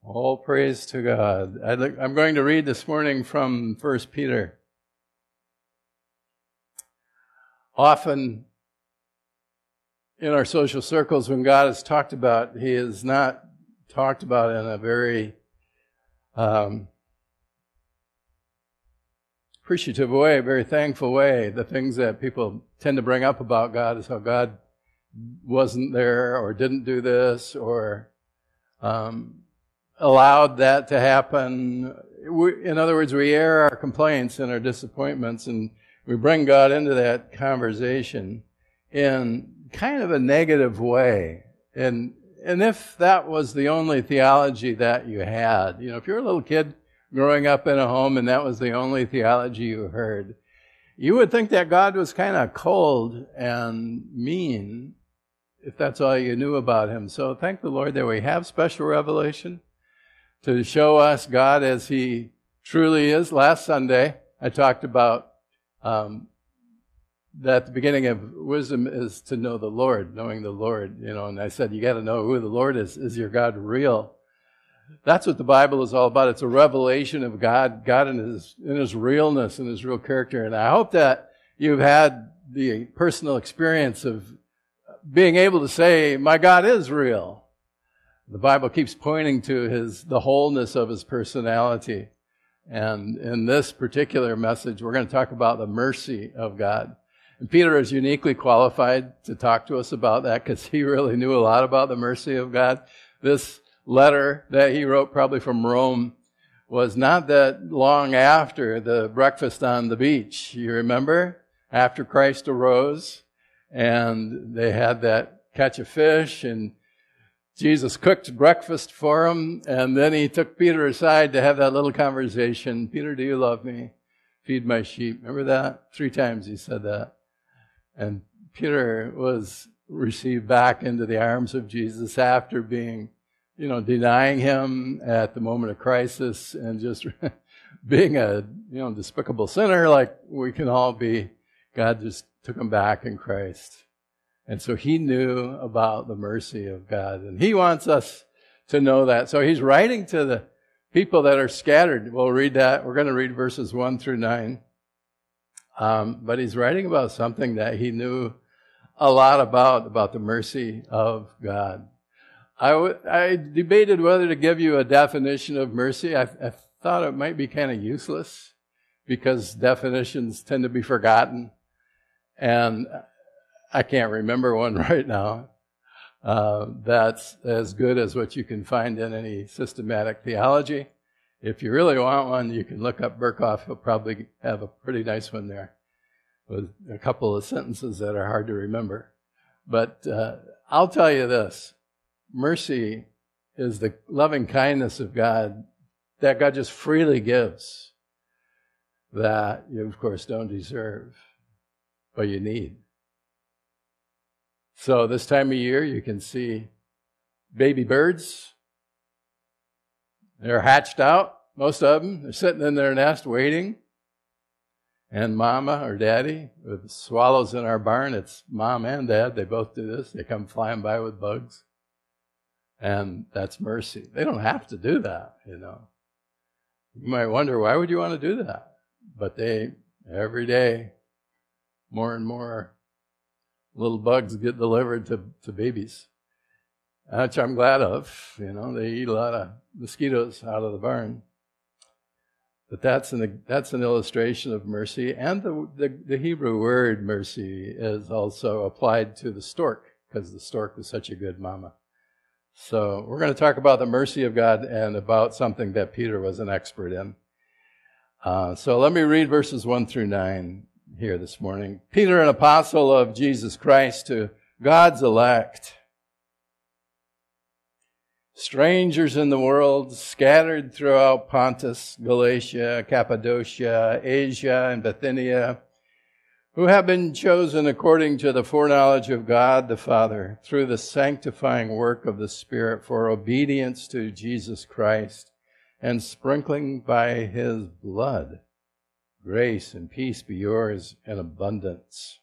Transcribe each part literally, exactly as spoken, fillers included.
All praise to God. I'd like, I'm going to read this morning from First Peter. Often in our social circles, when God is talked about, He is not talked about in a very um, appreciative way, a very thankful way. The things that people tend to bring up about God is how God wasn't there or didn't do this or um, allowed that to happen. We, in other words, we air our complaints and our disappointments, and we bring God into that conversation in kind of a negative way. And and if that was the only theology that you had, you know, if you're a little kid growing up in a home and that was the only theology you heard, you would think that God was kind of cold and mean if that's all you knew about Him. So thank the Lord that we have special revelation to show us God as He truly is. Last Sunday, I talked about um, that the beginning of wisdom is to know the Lord, knowing the Lord, you know, and I said, you got to know who the Lord is. Is your God real? That's what the Bible is all about. It's a revelation of God, God in His, in His realness and His real character. And I hope that you've had the personal experience of being able to say, my God is real. The Bible keeps pointing to His, the wholeness of His personality. And in this particular message, we're going to talk about the mercy of God. And Peter is uniquely qualified to talk to us about that because he really knew a lot about the mercy of God. This letter that he wrote probably from Rome was not that long after the breakfast on the beach. You remember? After Christ arose and they had that catch of fish and Jesus cooked breakfast for him, and then he took Peter aside to have that little conversation. Peter, do you love me? Feed my sheep. Remember that? Three times he said that. And Peter was received back into the arms of Jesus after being, you know, denying Him at the moment of crisis and just being a, you know, despicable sinner like we can all be. God just took him back in Christ. And so he knew about the mercy of God. And he wants us to know that. So he's writing to the people that are scattered. We'll read that. We're going to read verses one through nine. Um, but he's writing about something that he knew a lot about, about the mercy of God. I, w- I debated whether to give you a definition of mercy. I, I thought it might be kind of useless because definitions tend to be forgotten. And I can't remember one right now uh, that's as good as what you can find in any systematic theology. If you really want one, you can look up Berkhoff. He'll probably have a pretty nice one there with a couple of sentences that are hard to remember. But uh, I'll tell you this. Mercy is the loving kindness of God that God just freely gives that you, of course, don't deserve, but you need. So this time of year, you can see baby birds. They're hatched out, most of them. They're sitting in their nest waiting. And mama or daddy, with swallows in our barn, it's mom and dad. They both do this. They come flying by with bugs. And that's mercy. They don't have to do that, you know. You might wonder, why would you want to do that? But they, every day, more and more little bugs get delivered to, to babies, which I'm glad of. You know, they eat a lot of mosquitoes out of the barn. But that's an that's an illustration of mercy. And the, the, the Hebrew word mercy is also applied to the stork, because the stork was such a good mama. So we're going to talk about the mercy of God and about something that Peter was an expert in. Uh, so let me read verses one through nine here this morning. Peter, an apostle of Jesus Christ, to God's elect, strangers in the world, scattered throughout Pontus, Galatia, Cappadocia, Asia, and Bithynia, who have been chosen according to the foreknowledge of God the Father, through the sanctifying work of the Spirit, for obedience to Jesus Christ, and sprinkling by His blood. Grace and peace be yours in abundance.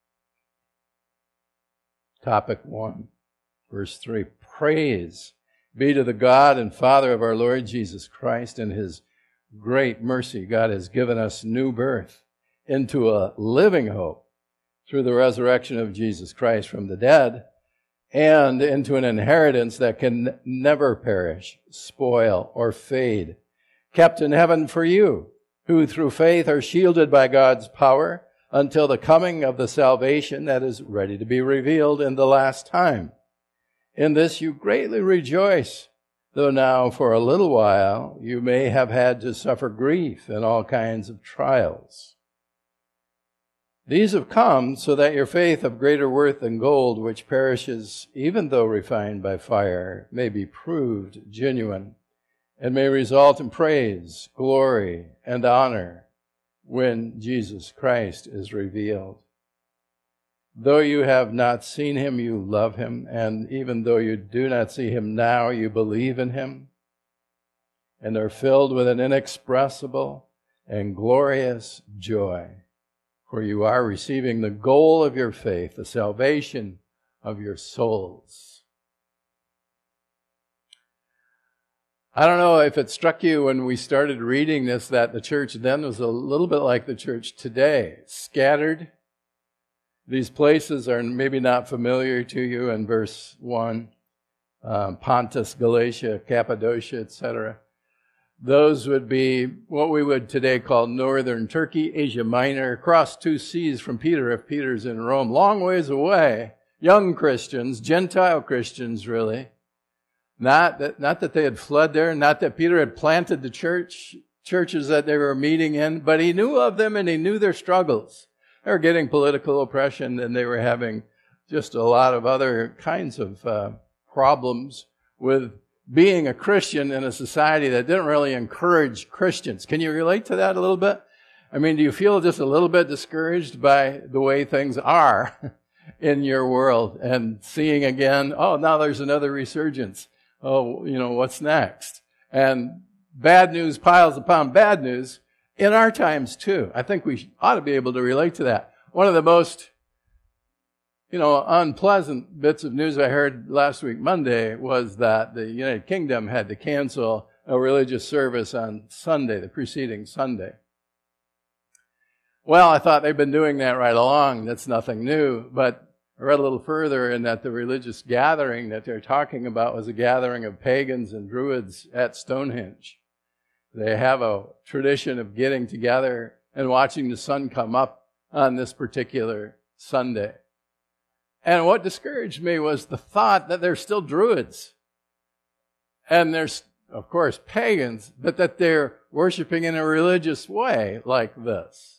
Topic one, verse three. Praise be to the God and Father of our Lord Jesus Christ. In his great mercy, God has given us new birth into a living hope through the resurrection of Jesus Christ from the dead, and into an inheritance that can never perish, spoil, or fade, kept in heaven for you, who through faith are shielded by God's power until the coming of the salvation that is ready to be revealed in the last time. In this you greatly rejoice, though now for a little while you may have had to suffer grief and all kinds of trials. These have come so that your faith of greater worth than gold, which perishes even though refined by fire, may be proved genuine and may result in praise, glory, and honor when Jesus Christ is revealed. Though you have not seen him, you love him, and even though you do not see him now, you believe in him and are filled with an inexpressible and glorious joy, for you are receiving the goal of your faith, the salvation of your souls. I don't know if it struck you when we started reading this that the church then was a little bit like the church today, scattered. These places are maybe not familiar to you in verse one, um, Pontus, Galatia, Cappadocia, et cetera. Those would be what we would today call northern Turkey, Asia Minor, across two seas from Peter, if Peter's in Rome, long ways away. Young Christians, Gentile Christians, really. Not that, not that they had fled there, not that Peter had planted the church, churches that they were meeting in, but he knew of them and he knew their struggles. They were getting political oppression, and they were having just a lot of other kinds of uh, problems with being a Christian in a society that didn't really encourage Christians. Can you relate to that a little bit? I mean, do you feel just a little bit discouraged by the way things are in your world and seeing again, oh, now there's another resurgence. Oh, you know, what's next? And bad news piles upon bad news. In our times, too. I think we ought to be able to relate to that. One of the most, you know, unpleasant bits of news I heard last week, Monday, was that the United Kingdom had to cancel a religious service on Sunday, the preceding Sunday. Well, I thought they've been doing that right along. That's nothing new. But I read a little further in that the religious gathering that they're talking about was a gathering of pagans and druids at Stonehenge. They have a tradition of getting together and watching the sun come up on this particular Sunday. And what discouraged me was the thought that they're still druids. And there's, of course, pagans, but that they're worshiping in a religious way like this.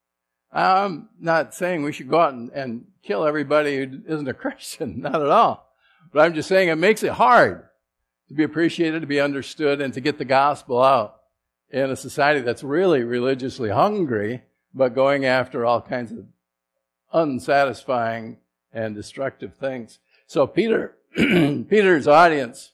I'm not saying we should go out and, and kill everybody who isn't a Christian, not at all. But I'm just saying it makes it hard to be appreciated, to be understood, and to get the gospel out in a society that's really religiously hungry, but going after all kinds of unsatisfying and destructive things. So Peter, Peter's audience,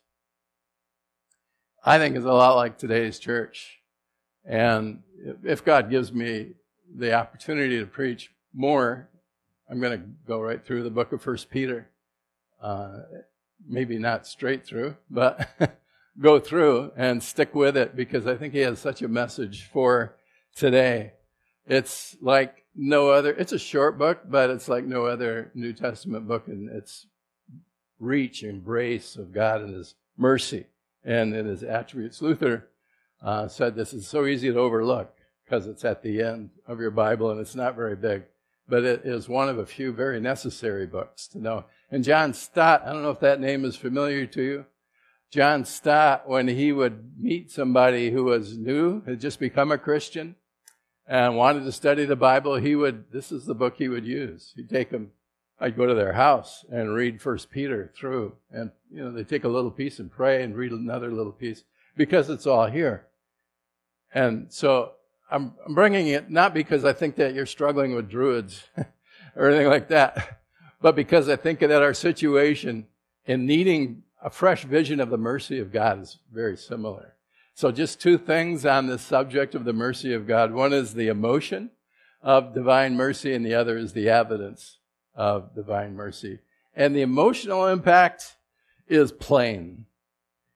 I think, is a lot like today's church. And if God gives me the opportunity to preach more, I'm going to go right through the book of First Peter. Uh, maybe not straight through, but go through and stick with it, because I think he has such a message for today. It's like no other, it's a short book, but it's like no other New Testament book in its reach, embrace of God and his mercy and in his attributes. Luther uh, said this is so easy to overlook because it's at the end of your Bible and it's not very big, but it is one of a few very necessary books to know. And John Stott, I don't know if that name is familiar to you. John Stott, when he would meet somebody who was new, had just become a Christian, and wanted to study the Bible, he would, this is the book he would use. He'd take them, I'd go to their house and read First Peter through. And, you know, they take a little piece and pray and read another little piece, because it's all here. And so I'm, I'm bringing it not because I think that you're struggling with druids or anything like that, but because I think that our situation in needing a fresh vision of the mercy of God is very similar. So just two things on the subject of the mercy of God. One is the emotion of divine mercy, and the other is the evidence of divine mercy. And the emotional impact is plain.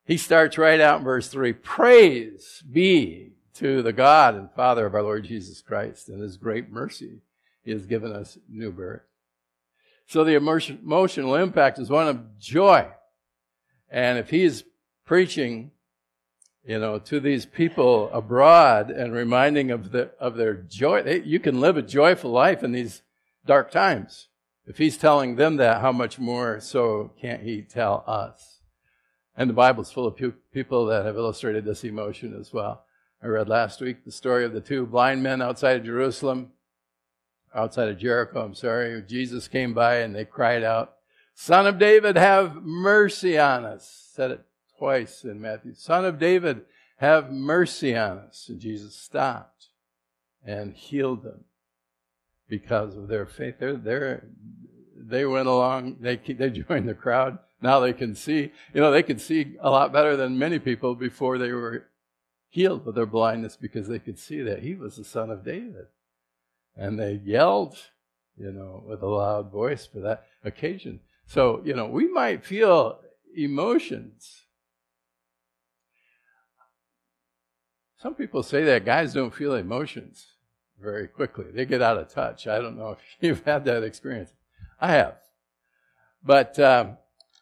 he starts right out in verse three, praise be to the God and Father of our Lord Jesus Christ, and his great mercy he has given us new birth. So the emotion, emotional impact is one of joy. And if he's preaching, you know, to these people abroad and reminding of the of their joy, they, you can live a joyful life in these dark times. If he's telling them that, how much more so can't he tell us? And the Bible's full of pu- people that have illustrated this emotion as well. I read last week the story of the two blind men outside of Jerusalem, outside of Jericho, I'm sorry. Jesus came by and they cried out, Son of David, have mercy on us. Said it twice in Matthew. Son of David, have mercy on us. And Jesus stopped and healed them because of their faith. They're, they're, they went along, they, they joined the crowd. Now they can see, you know, they could see a lot better than many people before they were healed of their blindness because they could see that he was the Son of David. And they yelled, you know, with a loud voice for that occasion. So, you know, we might feel emotions. Some people say that guys don't feel emotions very quickly. They get out of touch. I don't know if you've had that experience. I have. But, um,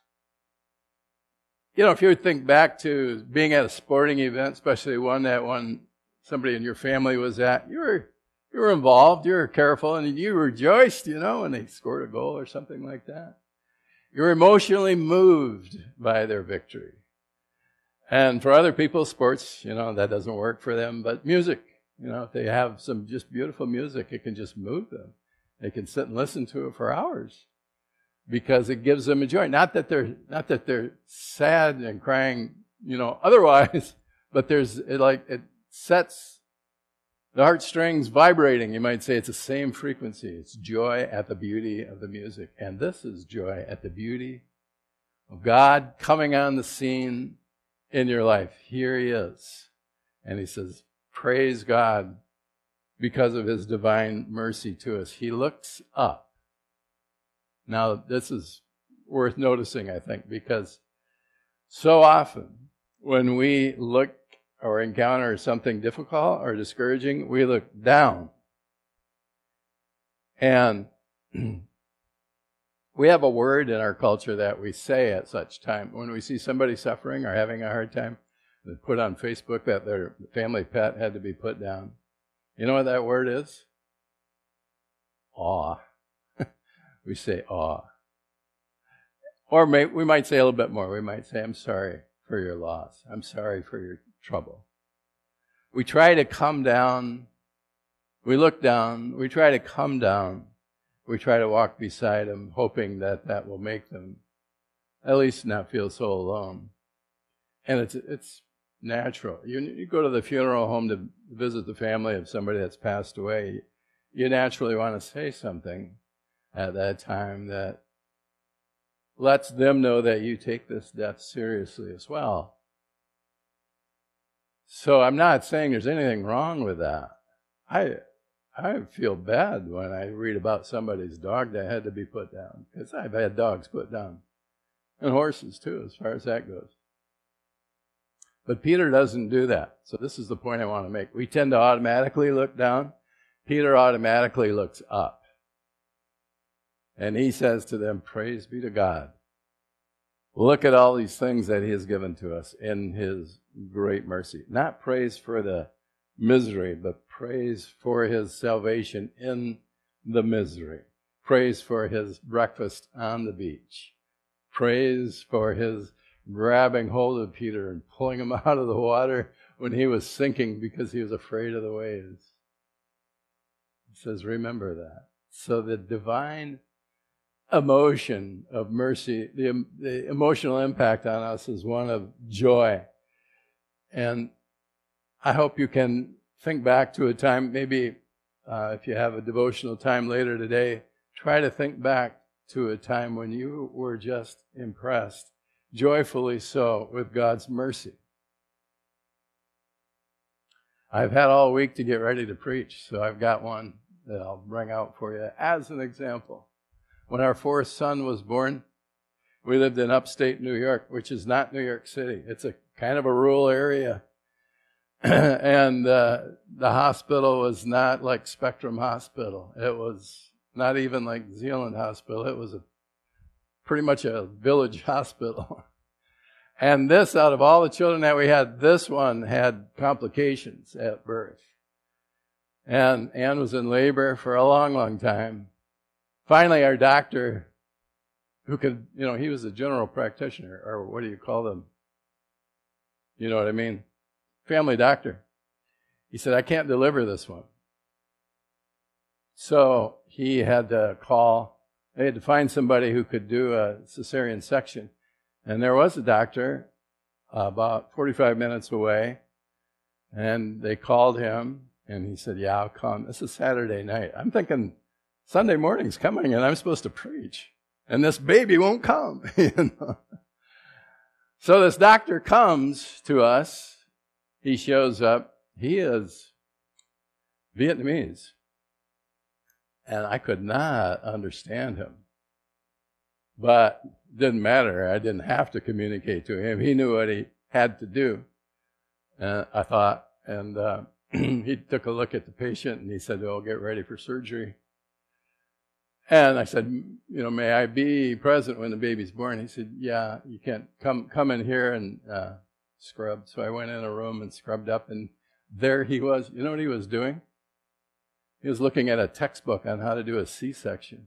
you know, if you would think back to being at a sporting event, especially one that one somebody in your family was at, you were you were involved, you were careful, and you rejoiced, you know, when they scored a goal or something like that. You were emotionally moved by their victory. And for other people, sports, you know, that doesn't work for them. But music, you know, if they have some just beautiful music, it can just move them. They can sit and listen to it for hours because it gives them a joy. Not that they're not that they're sad and crying, you know, otherwise, but there's it like it sets the heartstrings vibrating. You might say it's the same frequency. It's joy at the beauty of the music. And this is joy at the beauty of God coming on the scene in your life. Here he is. And he says, praise God because of his divine mercy to us. He looks up. Now, this is worth noticing, I think, because so often when we look or encounter something difficult or discouraging, we look down. And we have a word in our culture that we say at such time. When we see somebody suffering or having a hard time, they put on Facebook that their family pet had to be put down. You know what that word is? Awe. We say awe. Or may, we might say a little bit more. We might say, I'm sorry for your loss. I'm sorry for your trouble. We try to come down. We look down. We try to come down. We try to walk beside them, hoping that that will make them at least not feel so alone. And it's it's natural. You, you go to the funeral home to visit the family of somebody that's passed away. You naturally want to say something at that time that lets them know that you take this death seriously as well. So I'm not saying there's anything wrong with that. I I feel bad when I read about somebody's dog that had to be put down, because I've had dogs put down, and horses too, as far as that goes. But Peter doesn't do that. So this is the point I want to make. We tend to automatically look down. Peter automatically looks up. And he says to them, praise be to God. Look at all these things that he has given to us in his great mercy. Not praise for the misery, but praise for his salvation in the misery. Praise for his breakfast on the beach. Praise for his grabbing hold of Peter and pulling him out of the water when he was sinking because he was afraid of the waves. He says, remember that. So the divine emotion of mercy, the, the emotional impact on us is one of joy. And I hope you can think back to a time, maybe uh, if you have a devotional time later today, try to think back to a time when you were just impressed, joyfully so, with God's mercy. I've had all week to get ready to preach, so I've got one that I'll bring out for you as an example. When our fourth son was born, We lived in upstate New York, which is not New York City. It's a kind of a rural area. and uh, the hospital was not like Spectrum Hospital. It was not even like Zealand Hospital. It was a, pretty much a village hospital. And this, out of all the children that we had, this one had complications at birth. And Anne was in labor for a long, long time. Finally, our doctor, who could, you know, he was a general practitioner, or what do you call them? You know what I mean? Family doctor. He said, I can't deliver this one. So he had to call, they had to find somebody who could do a cesarean section. And there was a doctor uh, about forty-five minutes away, and they called him, and he said, yeah, I'll come. This is Saturday night. I'm thinking Sunday morning's coming, and I'm supposed to preach, and this baby won't come. you know? So this doctor comes to us. He shows up. He is Vietnamese, and I could not understand him. But it didn't matter. I didn't have to communicate to him. He knew what he had to do. And I thought, and uh, he took a look at the patient and he said, "Oh, get ready for surgery." And I said, "You know, may I be present when the baby's born?" He said, "Yeah, you can't come come in here and uh, scrub." So I went in a room and scrubbed up, and there he was. You know what he was doing? He was looking at a textbook on how to do a C-section.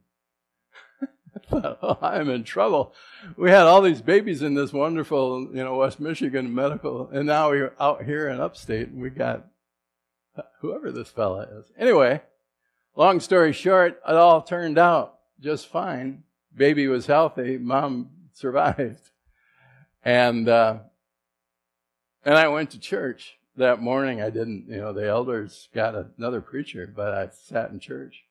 I thought, oh, I'm in trouble. We had all these babies in this wonderful, you know, West Michigan medical, and now we're out here in upstate, and we got whoever this fella is. Anyway, long story short, it all turned out just fine. Baby was healthy. Mom survived. And uh, and I went to church that morning. I didn't, you know, the elders got another preacher, but I sat in church.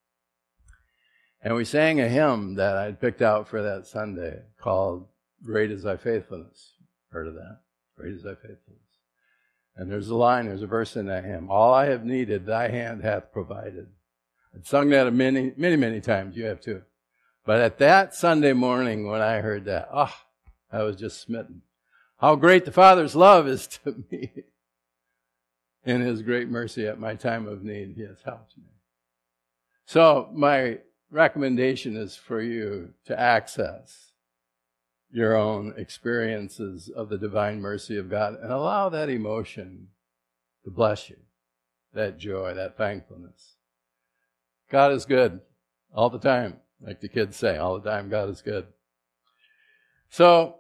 And we sang a hymn that I'd picked out for that Sunday called Great Is Thy Faithfulness. Heard of that? Great is Thy Faithfulness. And there's a line, there's a verse in that hymn. All I have needed, Thy hand hath provided. I'd sung that many, many, many times. You have too. But at that Sunday morning when I heard that, oh, I was just smitten. How great the Father's love is to me. In His great mercy at my time of need, He has helped me. So my recommendation is for you to access your own experiences of the divine mercy of God and allow that emotion to bless you, that joy, that thankfulness. God is good all the time, like the kids say, all the time God is good. So,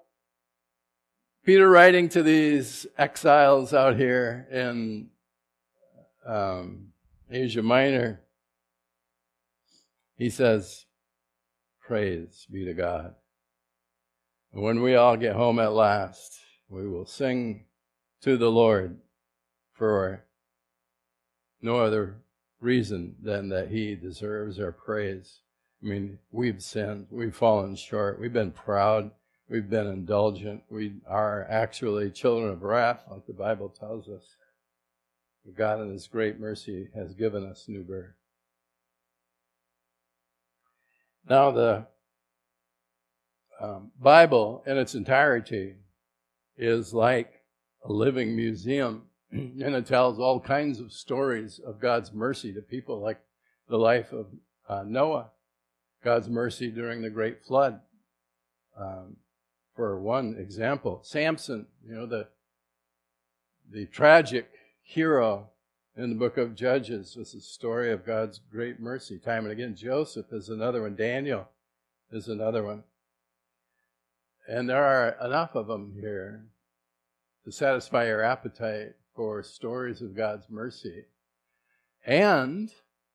Peter writing to these exiles out here in um, Asia Minor, he says, praise be to God. And when we all get home at last, we will sing to the Lord for no other reason than that He deserves our praise. I mean, we've sinned, we've fallen short, we've been proud, we've been indulgent, we are actually children of wrath, like the Bible tells us. But God in His great mercy has given us new birth. Now, the um, Bible in its entirety is like a living museum, and it tells all kinds of stories of God's mercy to people, like the life of uh, Noah, God's mercy during the great flood. Um, for one example, Samson, you know, the the tragic hero in the book of Judges was a story of God's great mercy time and again. Joseph is another one. Daniel is another one. And there are enough of them here to satisfy your appetite for stories of God's mercy. And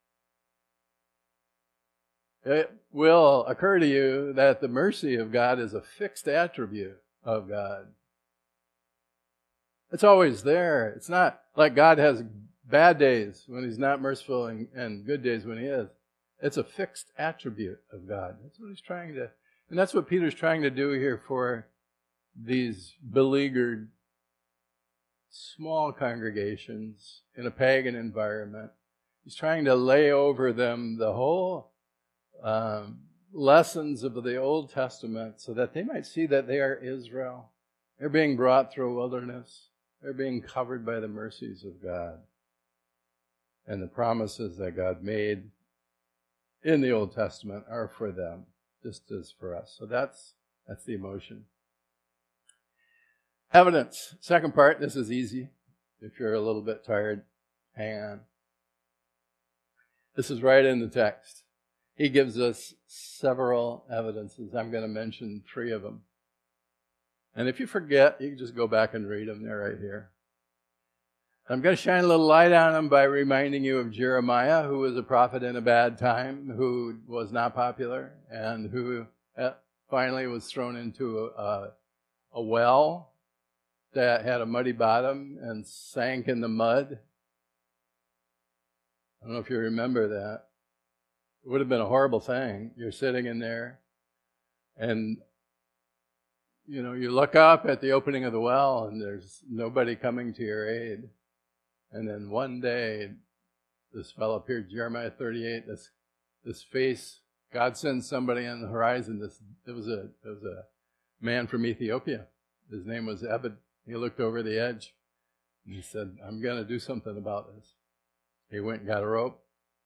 it will occur to you that the mercy of God is a fixed attribute of God. It's always there. It's not like God has bad days when He's not merciful and, and good days when He is. It's a fixed attribute of God. That's what He's trying to, and that's what Peter's trying to do here for these beleaguered small congregations in a pagan environment. He's trying to lay over them the whole um, lessons of the Old Testament so that they might see that they are Israel. They're being brought through a wilderness. They're being covered by the mercies of God and the promises that God made in the Old Testament are for them, just as for us. So that's that's the emotion. Evidence. Second part, this is easy. If you're a little bit tired, hang on. This is right in the text. He gives us several evidences. I'm going to mention three of them. And if you forget, you can just go back and read them. They're right here. I'm going to shine a little light on them by reminding you of Jeremiah, who was a prophet in a bad time, who was not popular, and who finally was thrown into a, a well that had a muddy bottom and sank in the mud. I don't know if you remember that. It would have been a horrible thing. You're sitting in there, and you know, you look up at the opening of the well, and there's nobody coming to your aid. And then one day, this fellow appeared, Jeremiah thirty-eight. This this face, God sends somebody on the horizon. This it was a it was a man from Ethiopia. His name was Ebed. He looked over the edge, and he said, "I'm going to do something about this." He went and got a rope,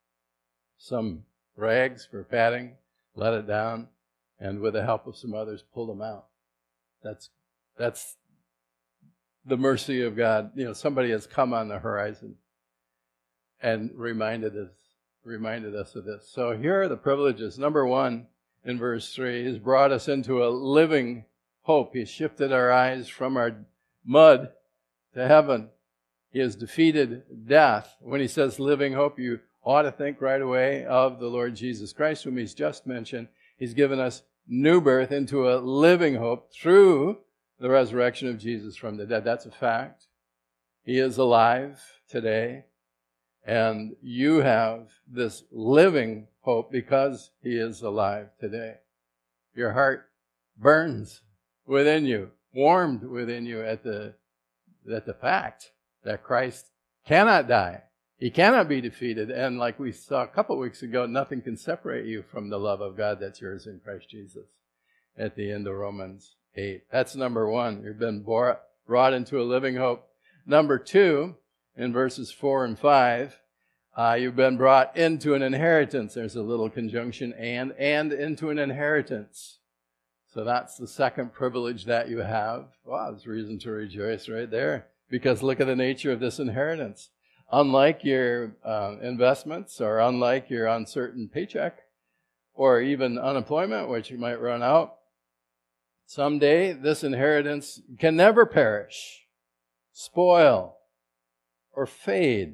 some rags for padding, let it down, and with the help of some others, pulled him out. That's that's the mercy of God. You know, somebody has come on the horizon and reminded us reminded us of this. So here are the privileges. Number one, in verse three, He's brought us into a living hope. He's shifted our eyes from our mud to heaven. He has defeated death. When He says living hope, you ought to think right away of the Lord Jesus Christ, whom He's just mentioned. He's given us new birth into a living hope through the resurrection of Jesus from the dead. That's a fact. He is alive today, and you have this living hope because He is alive today. Your heart burns within you, warmed within you at the at the fact that Christ cannot die. He cannot be defeated. And like we saw a couple of weeks ago, nothing can separate you from the love of God that's yours in Christ Jesus at the end of Romans eight. That's number one. You've been brought into a living hope. Number two, in verses four and five, uh, you've been brought into an inheritance. There's a little conjunction, and, and into an inheritance. So that's the second privilege that you have. Wow, there's reason to rejoice right there. Because look at the nature of this inheritance. Unlike your uh, investments, or unlike your uncertain paycheck, or even unemployment, which you might run out, someday this inheritance can never perish, spoil, or fade.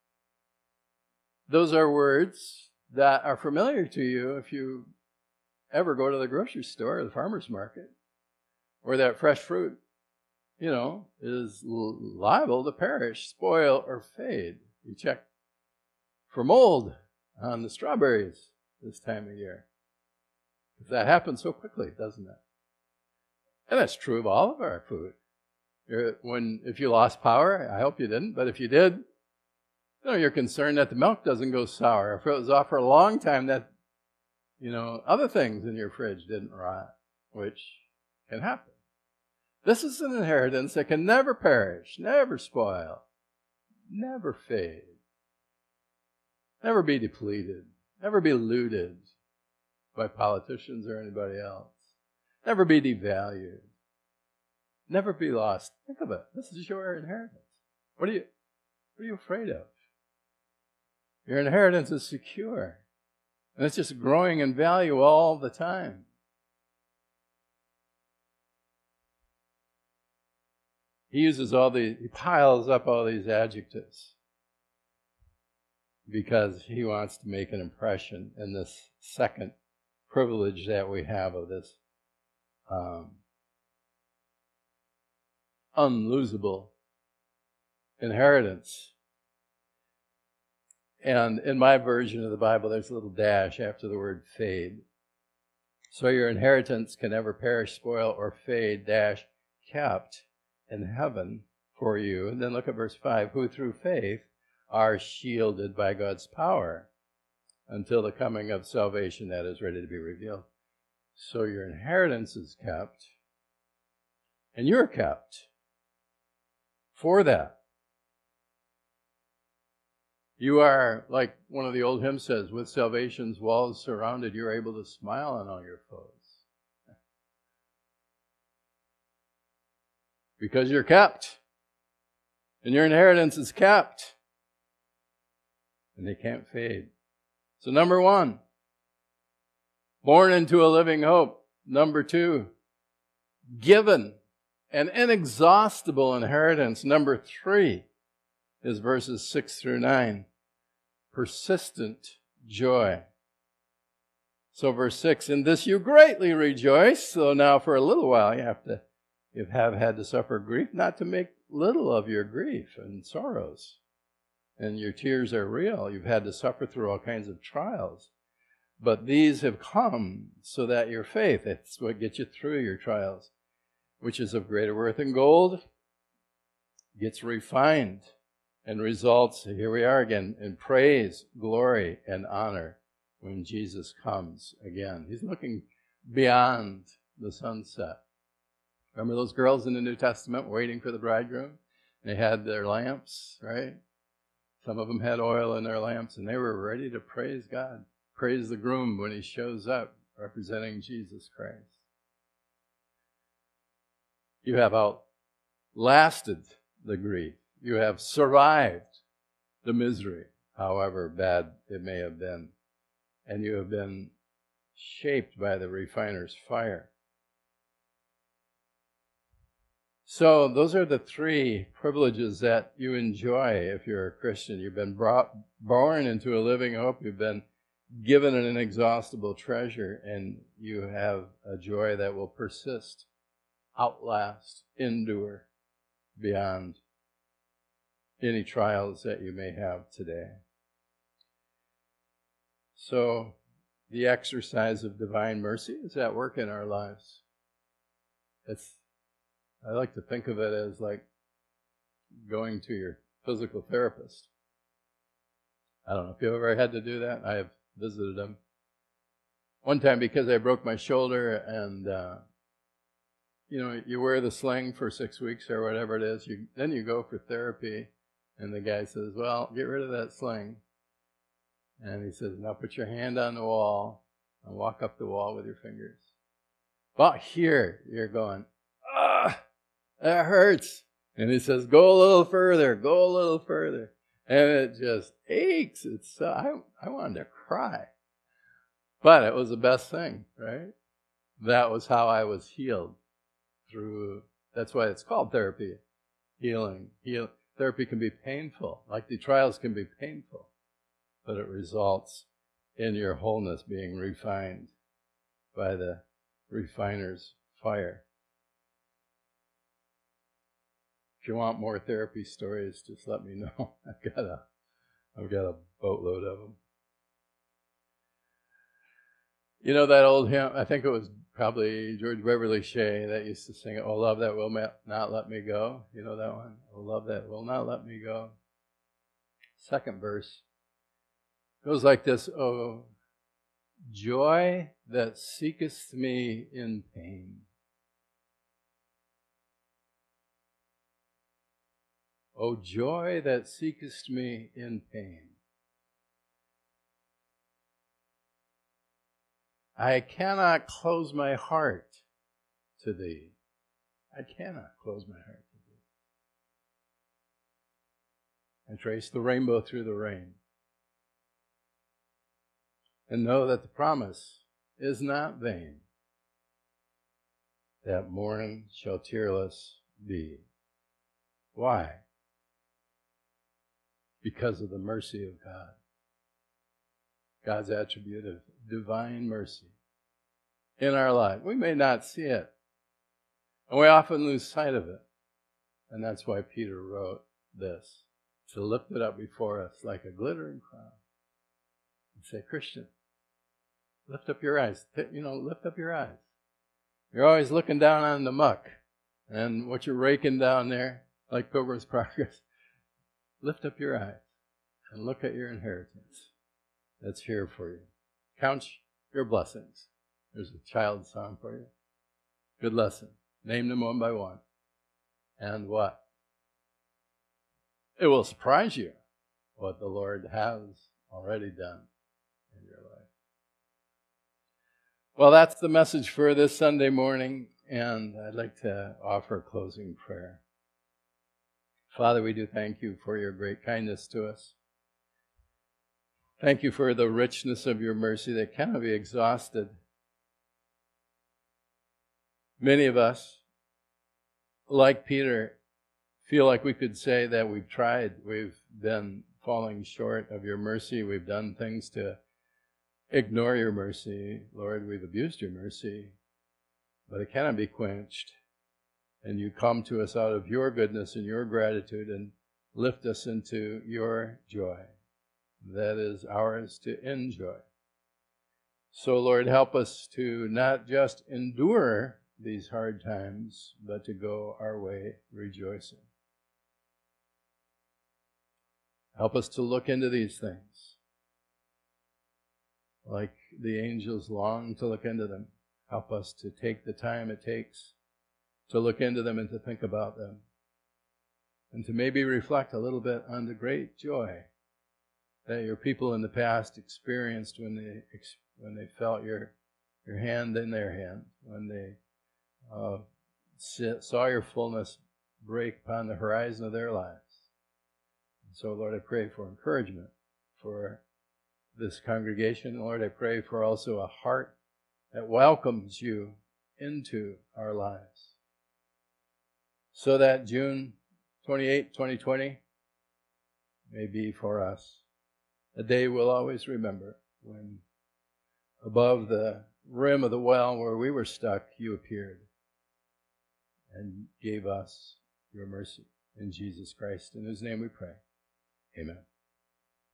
Those are words that are familiar to you if you ever go to the grocery store or the farmer's market, or that fresh fruit, you know, is liable to perish, spoil, or fade. You check for mold on the strawberries this time of year. That happens so quickly, doesn't it? And that's true of all of our food. When if you lost power, I hope you didn't, but if you did, you know, you're concerned that the milk doesn't go sour. If it was off for a long time, that, you know, other things in your fridge didn't rot, which can happen. This is an inheritance that can never perish, never spoil, never fade, never be depleted, never be looted by politicians or anybody else, never be devalued, never be lost. Think of it. This is your inheritance. What are you, what are you afraid of? Your inheritance is secure, and it's just growing in value all the time. He uses all the, he piles up all these adjectives because he wants to make an impression in this second privilege that we have of this um, unlosable inheritance. And in my version of the Bible, there's a little dash after the word fade. So your inheritance can never perish, spoil, or fade, dash, kept in heaven for you. And then look at verse five, who through faith are shielded by God's power. until the coming of salvation that is ready to be revealed. So your inheritance is kept, and you're kept for that. You are, like one of the old hymns says, with salvation's walls surrounded, you're able to smile on all your foes. Because you're kept. And your inheritance is kept. And they can't fade. So number one, born into a living hope. Number two, given an inexhaustible inheritance. Number three is verses six through nine. Persistent joy. So verse six, in this you greatly rejoice. So now for a little while you have to, you have had to suffer grief, not to make little of your grief and sorrows. And your tears are real. You've had to suffer through all kinds of trials. But these have come so that your faith, it's what gets you through your trials, which is of greater worth than gold, gets refined and results, here we are again, in praise, glory, and honor when Jesus comes again. He's looking beyond the sunset. Remember those girls in the New Testament waiting for the bridegroom? They had their lamps, right? Some of them had oil in their lamps, and they were ready to praise God, praise the groom when he shows up, representing Jesus Christ. You have outlasted the grief. You have survived the misery, however bad it may have been. And you have been shaped by the refiner's fire. So those are the three privileges that you enjoy if you're a Christian. You've been brought, born into a living hope. You've been given an inexhaustible treasure. And you have a joy that will persist, outlast, endure beyond any trials that you may have today. So the exercise of divine mercy is at work in our lives. It's, I like to think of it as like going to your physical therapist. I don't know if you've ever had to do that. I have visited them. One time because I broke my shoulder and, uh, you know, you wear the sling for six weeks or whatever it is. You, then you go for therapy. And the guy says, well, get rid of that sling. And he says, now put your hand on the wall and walk up the wall with your fingers. About here, you're going, ah, that hurts. And he says, go a little further, go a little further. And it just aches. It's so, I, I wanted to cry. But it was the best thing, right? That was how I was healed through, that's why it's called therapy. Healing. Heal, therapy can be painful, like the trials can be painful, but it results in your wholeness being refined by the refiner's fire. If you want more therapy stories, just let me know. I've got a, I've got a boatload of them. You know that old hymn, I think it was probably George Beverly Shea that used to sing it, oh, love that will not let me go. You know that one? Oh, love that will not let me go. Second verse goes like this, oh, joy that seekest me in pain. Oh, joy that seekest me in pain. I cannot close my heart to thee. I cannot close my heart to thee. And trace the rainbow through the rain. And know that the promise is not vain, that morn shall tearless be. Why? Because of the mercy of God. God's attribute of divine mercy in our life. We may not see it, and we often lose sight of it. And that's why Peter wrote this, to lift it up before us like a glittering crown. And say, Christian, lift up your eyes. You know, lift up your eyes. You're always looking down on the muck and what you're raking down there, like Pilgrim's Progress. Lift up your eyes and look at your inheritance. that's here for you. Count your blessings. There's a child's song for you. Good lesson. Name them one by one. And what? It will surprise you what the Lord has already done in your life. Well, that's the message for this Sunday morning, and I'd like to offer a closing prayer. Father, we do thank you for your great kindness to us. Thank you for the richness of your mercy that cannot be exhausted. Many of us, like Peter, feel like we could say that we've tried, we've been falling short of your mercy, we've done things to ignore your mercy. Lord, we've abused your mercy, but it cannot be quenched. And you come to us out of your goodness and your gratitude and lift us into your joy that is ours to enjoy. So, Lord, help us to not just endure these hard times, but to go our way rejoicing. Help us to look into these things like the angels long to look into them. Help us to take the time it takes to look into them and to think about them, and to maybe reflect a little bit on the great joy that your people in the past experienced when they when they felt your your hand in their hand, when they uh, saw your fullness break upon the horizon of their lives. And so, Lord, I pray for encouragement for this congregation. Lord, I pray for also a heart that welcomes you into our lives, so that June twenty-eighth, twenty twenty may be for us a day we'll always remember, when above the rim of the well where we were stuck, you appeared and gave us your mercy. In Jesus Christ, in whose name we pray.